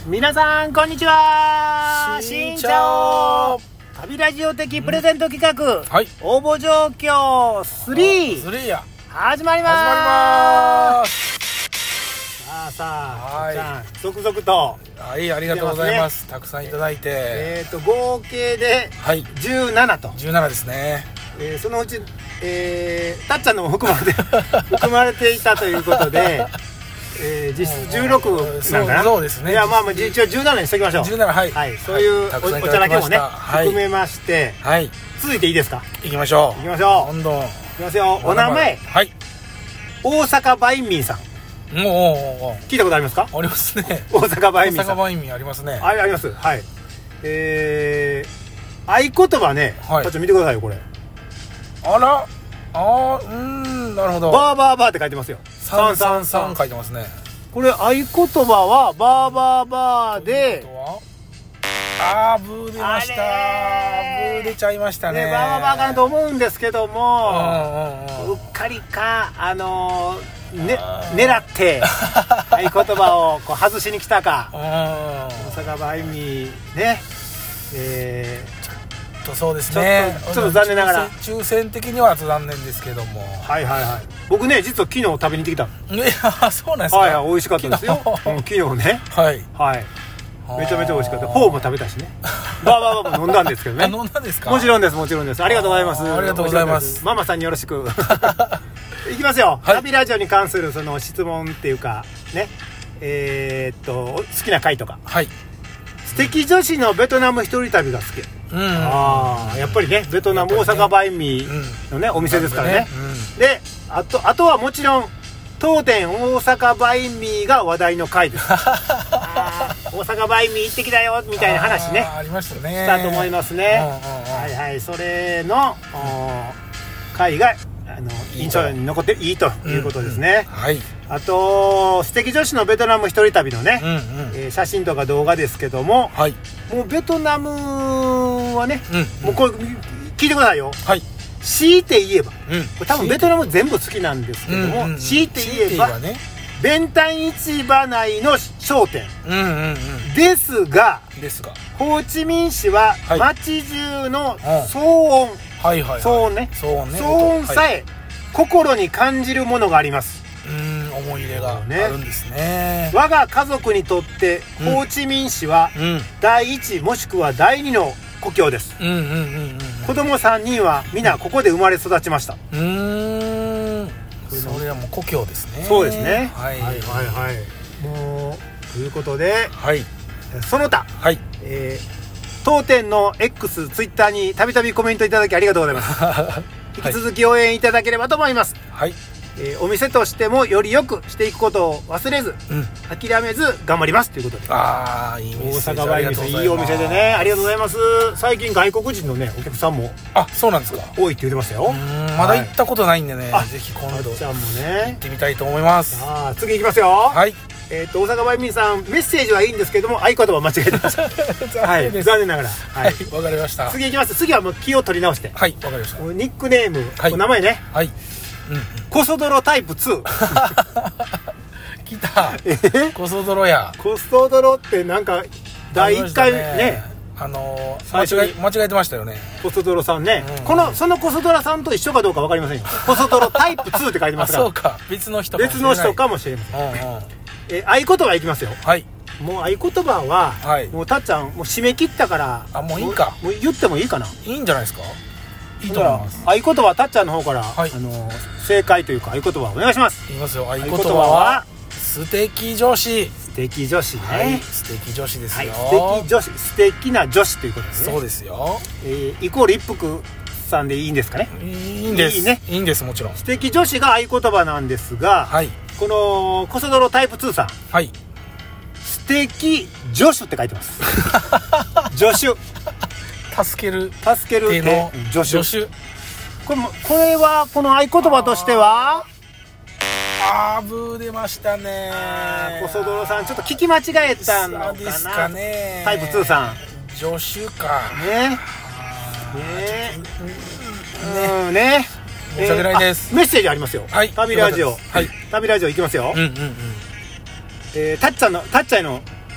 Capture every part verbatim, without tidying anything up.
皆さんこんにちは。 しんちゃお旅ラジオ的プレゼント企画、 はい、 応募状況スリースリーや始まりまーす。 始まります。 さあさあ、 はいちゃん続々と、 はい、ありがとうございます。たくさんいただいて、 えーと合計ではいじゅうななと、 じゅうななですね。 えー、そのうち、えー、たっちゃんのも含まれて含まれていたということで、えー、実質じゅうろくなんかな。 そうですね。 いや、まあまあ一応じゅうななにしときましょう。 じゅうなな、はい、 はい、そういうお、お茶だけもね、はい、含めまして、 はい、 続いていいですか。 行きましょう。 行きましょう。 どんどん行きますよ。お名前、 はい、 大阪バインミーさん。 おーおー聞いたことありますか。 ありますね。 大阪バインミーさん。 大阪バインミーありますね。 あ、あります。はい。えー、合言葉ね、はい、ちょっと見てくださいよこれ。 あら、あー、うーん、なるほど。 バーバーバーって書いてますよ。 さんさんさん書いてますね。 これ合言葉はバーバーバーで、 あー、ブー出ました。ブー出ちゃいましたね。 ね、バーバーバーかなと思うんですけども、 うんうんうん、 うっかりか、あのー、ね、狙って合言葉をこう外しに来たか。大阪バインミーね、えー、 ちょっとそうですね。 ちょっと、ちょっと残念ながら抽選的には残念ですけども。 はいはいはい。僕ね、実は昨日食べに行ってきた。 いや、そうなんですか。 はいはい、美味しかったですよ。昨日、うん、昨日ね。 はいはい。めちゃめちゃ美味しかった。フォーも食べたしね。バーバーバーも飲んだんですけどね。 飲んだんですか。 もちろんです、もちろんです。ありがとうございます。 ありがとうございます。 ママさんによろしく。いきますよ。はい、旅ラジオに関するその質問っていうかね、えー、っと好きな回とか。 はい。 素敵女子のベトナム一人旅が好き。 うん、 ああ、やっぱりね、ベトナム、ね、大阪バインミーのね、うん、お店ですからね。うん、で、あとあとはもちろん当店大阪バインミーが話題の回です。あ、大阪バインミー行ってきたよみたいな話ね、 あ, ありましたね。 したと思いますね。はいはい、それの回があの印象に残っていいということですね。 うんうん、はい。 あと素敵女子のベトナム一人旅のね、うんうん、えー、写真とか動画ですけども、はい、もうベトナムはね、うんうん、もうこれ聞いてくださいよ。はい。強いて言えば、うん、これ多分ベトナム全部好きなんですけども、うんうんうん、強いて言えば、ね、ベンタン市場内の商店、うんうんうん、ですが、ですがホーチミン市は街中の騒音、はいはいはいはい、騒音ね、騒音ね、騒音さえ心に感じるものがあります。 うーん、思い入れがあるんですね。 我が家族にとってホーチミン市は第一もしくは第二の故郷です。うんうんうんうん、子供さんにんは皆ここで生まれ育ちました。 うーん、それはもう故郷ですね。 そうですね。 はい、 はいはいはい。もうということで、はい、その他、はい、えー、当店の X、ツイッターにたびたびコメントいただきありがとうございます。引き続き応援いただければと思います。はい。えー、お店としてもより良くしていくことを忘れず、うん、諦めず頑張りますということで。 ああ、いいメッセージ。 大阪バインミー、いいお店でね、ありがとうございます。最近外国人のねお客さんも、 あ、そうなんですか、 多いって言ってましたよ。 うん、まだ行ったことないんでね、はい、ぜひ今度ちゃんもね行ってみたいと思います。 ああ、次行きますよ。はい。えっと大阪バインミーさん、メッセージはいいんですけども合言葉間違えてました。はい、残念ながら。 はい、わかりました。 次行きます。次はもう気を取り直して。 はい、わかりました。 ニックネーム、はい、お名前ね。はい。うんうん、コソ泥タイプツー。 来た。えコソ泥や。 コソ泥ってなんかだいいっかい ね, ねあのー、間違え間違えてましたよね。 コソ泥さんね、うんうん、このそのコソ泥さんと一緒かどうか分かりませんよ。コソ泥タイプツーって書いてますから。 そうか、別の人かもしれない。 別の人かもしれません。うんうん、え合言葉いきますよ。はい。もう合言葉は、はい、もうたっちゃんもう締め切ったから、 あ、もういいか、 もう言ってもいいかな。 いいんじゃないですか。いいと思います。 合言葉はたっちゃんの方から、はい、あの正解というか合言葉お願いします。 言いますよ。合言葉は素敵女子。 素敵女子ね、 はい、素敵女子ですよ、 はい、素敵女子、素敵な女子ということですね。 そうですよ、 えー、イコール一服さんでいいんですかね。 いいんです。いいね、いいんです。もちろん素敵女子が合言葉なんですが、はい、このコソ泥タイプツーさん、はい、素敵助手って書いてます。助手、 助ける助ける手の助手。 助手、 これもこれはこの合言葉としては、 あー、ブー出ましたね。 コソ泥さんちょっと聞き間違えたのかな。 そうですかね。 タイプツーさん助手かね。ねえ、ね、 申し訳ないです。 メッセージありますよ。はい、旅ラジオ、 はい、 旅ラジオいきますよ。うんうんうん。えー、たっちゃんのたっちゃんの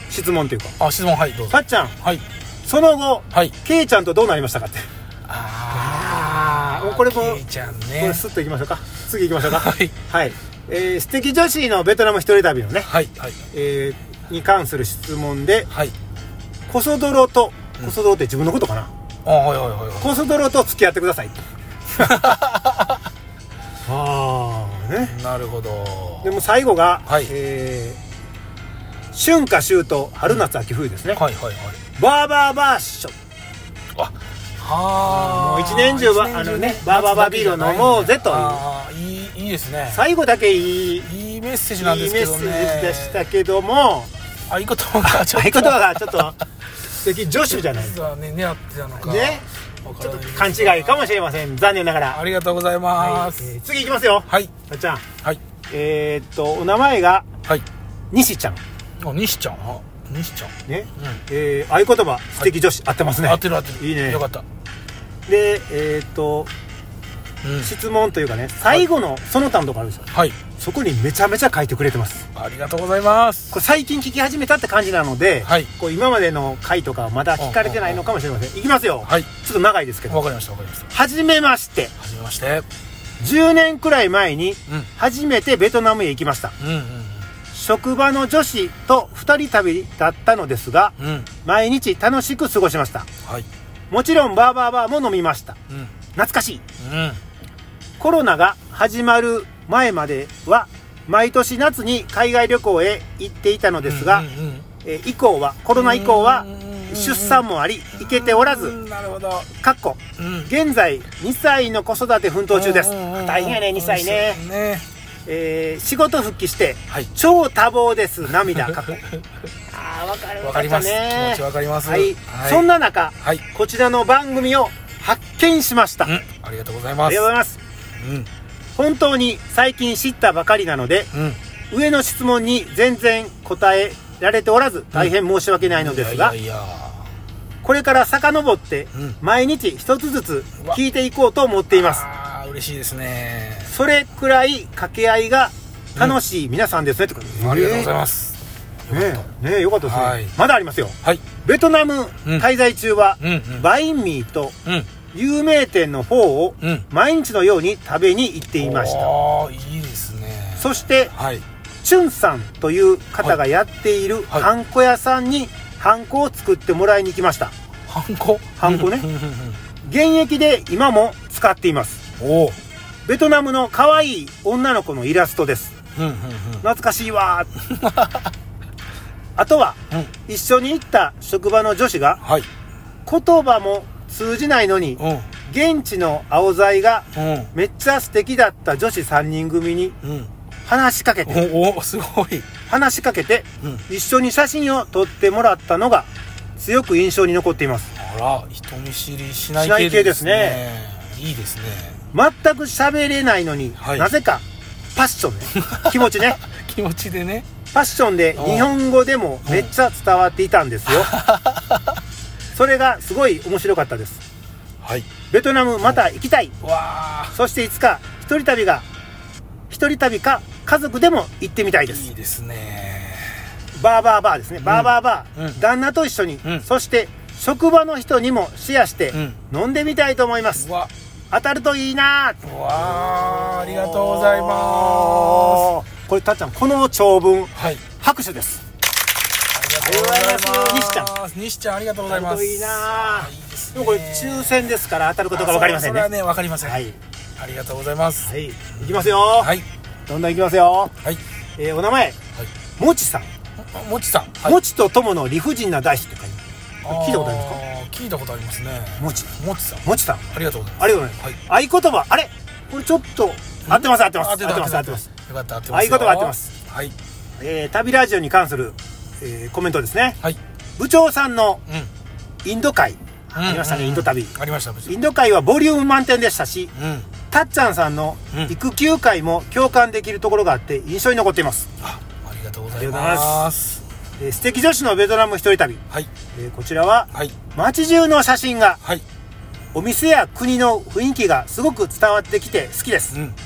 質問というか。 あ、質問、はい、どうぞ。 たっちゃん、 はい、 その後、 はい、 ケイちゃんとどうなりましたかって。 あああ、これもケイちゃんね、 これスッといきましょうか。次行きましょうか。 はい、 はい、えー、素敵女子のベトナム一人旅のね、 はい、はい、 えー、に関する質問で、 はい、 コソ泥と、コソ泥って自分のことかな、 あ、はいはいはいはい、 コソ泥と付き合ってくださいああね、 なるほど。 でも最後が、 はい、 えー、春夏秋冬春夏秋冬ですね、 はいはいはい、 バーバーバーション、 あ、はもう一年中はあのねバーバーバービールを飲もうぜという、 あ、いい、いいですね。 最後だけいいいいメッセージなんですけどね。 いいメッセージでしたけども、 合言葉がちょっと合言葉がちょっと素敵女子じゃない実はね、狙ってたのかね、ちょっと勘違いかもしれません、残念ながら。 ありがとうございます、 はい、えー、次いきますよ。 はい、 たっちゃん、 はい、 えー、っとお名前が、 はい、 西ちゃん。 あ、西ちゃん、あ、西ちゃんね、 うん、 えー、合言葉素敵女子、合ってますね。 合ってる合ってる、 いいね、 よかった。 で、えー、っと、うん、質問というかね、最後のその他のとこあるでしょ、はい、そこにめちゃめちゃ書いてくれてます。 ありがとうございます。 これ最近聞き始めたって感じなので、はい、こう今までの回とかはまだ聞かれてないのかもしれません。いきますよ、はい、ちょっと長いですけど。 わかりましたわかりました。 はじめまして。 はじめまして。 じゅうねんくらい前に初めてベトナムへ行きました、うんうんうん、職場の女子とふたり旅だったのですが、うん、毎日楽しく過ごしました、はい、もちろんバーバーバーも飲みました、うん、懐かしい、うん、コロナが始まる前までは毎年夏に海外旅行へ行っていたのですが、うんうんうん、え以降はコロナ以降は出産もあり行けておらず、 なるほど、 かっこ、うん、現在にさいの子育て奮闘中です、うんうん、大変やねにさいね、ね、えー、仕事復帰して、はい、超多忙です涙かっこあー、わかるわかります、気持ちわかります、 はいはい、そんな中、はい、こちらの番組を発見しました、うん、 ありがとうございます。 ありがとうございます、うん、本当に最近知ったばかりなので、うん、上の質問に全然答えられておらず大変申し訳ないのですが、うん、いやいやいや、これから遡って毎日一つずつ聞いていこうと思っています、うん、 あー、嬉しいですね。 それくらい掛け合いが楽しい皆さんですね、うん、とか、 えー、ありがとうございます、 ねえ、ねえ、よかったですね、はい、まだありますよ、はい、ベトナム滞在中は、うんうんうん、バインミーと、うん有名店のフォーを毎日のように食べに行っていました、うん、 あ、いいですね。 そして、はい、チュンさんという方がやっているハンコ屋さんにハンコを作ってもらいに来ました。 ハンコハンコね現役で今も使っています。おベトナムの可愛い女の子のイラストです、うんうんうん、懐かしいわあとは、うん、一緒に行った職場の女子が、はい、言葉も通じないのに、うん、現地の青材がめっちゃ素敵だった女子さんにん組に話しかけて、 うん、おお、すごい話しかけて、うん、一緒に写真を撮ってもらったのが強く印象に残っています。 あら、人見知りしない系ですね。いいですね。 全く喋れないのに、はい、なぜかパッションね気持ちね気持ちでね、 パッションで日本語でもめっちゃ伝わっていたんですよそれがすごい面白かったです、はい、ベトナムまた行きたい、わそしていつか一人旅が一人旅か家族でも行ってみたいです。 いいですね。 バーバーバーですね、バーバーバー、うん、旦那と一緒に、うん、そして職場の人にもシェアして飲んでみたいと思います、うん、わ当たるといいな。 わありがとうございます。 これたっちゃん、この長文、はい、拍手です。ありがとうございます。西ちゃん、 西ちゃんありがとうございます。 いいな。いいですね。でもこれ抽選ですから当たることが分かりませんね。 それはね、分かりません。はい。ありがとうございます。 はい。いきますよ。はい。どんどんいきますよ。はい。えー、お名前、はい、もちさん。 もちさん。 はい、もちとともの理不尽な大師って書いてある。聞いたことありますか？ 聞いたことありますね。 もち。 もちさん。 もちさん。 ありがとうございます。 ありがとうございます。はい。合言葉、あれ？これちょっと合ってます合ってます合ってます合ってます。 よかった合ってます。 合言葉合ってます。はい。えー、旅ラジオに関する、えー、コメントですね。はい。部長さんのインド会、うん、ありましたね、うんうんうん、インド旅ありました。 インド会はボリューム満点でしたし、うん、たっちゃんさんの育休会も共感できるところがあって印象に残っています。 あ、ありがとうございます。 えー、素敵女子のベトナム一人旅、はい、えー、こちらは、はい、街中の写真が、はい、お店や国の雰囲気がすごく伝わってきて好きです、うん、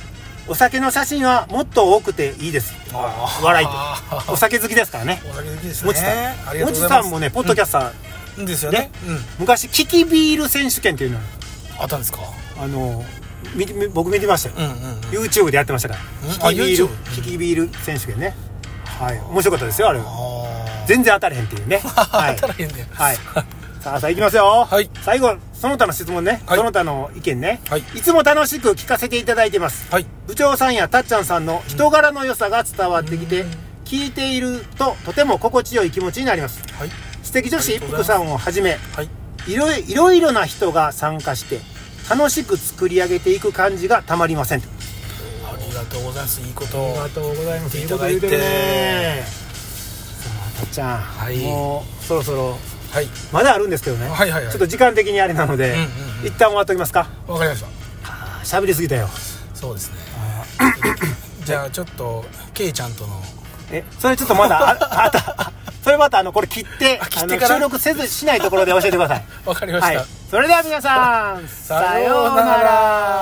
お酒の写真はもっと多くていいです。笑いとお酒好きですからね。 お酒好きですね。 もちさん、ありがとうございます。もちさんもねポッドキャスター、 うん、ですよね、うん、 昔キキビール選手権っていうのあったんですか。 あのみ僕見てましたよ、うんうんうん、YouTube でやってましたから、うん、キキビール、キキビール選手権ね、はい、面白かったですよあれは。全然当たれへんっていうね、はい、 当たらへんね、 はい、さあさあいきますよ、はい、最後その他の質問ね、はい、その他の意見ね、はい、いつも楽しく聞かせていただいてます、はい、部長さんやたっちゃんさんの人柄の良さが伝わってきて、うん、聞いているととても心地よい気持ちになります、はい、素敵女子一服さんをはじめ、はい、いろいろいろな人が参加して楽しく作り上げていく感じがたまりません。 ありがとうございます。いいことをありがとうございます。いいこと言ってるね。さあたっちゃん、はい、もうそろそろ、はい、まだあるんですけどね、はいはいはい、ちょっと時間的にあれなので、うんうんうん、一旦終わっておきますか。 わかりました。 あー喋りすぎたよ。 そうですね。じゃあちょっとケイちゃんとのえそれちょっとまだああたそれまたあのこれ切ってあの収録せずしないところで教えてください。 わかりました、はい、 それでは皆さんさようなら。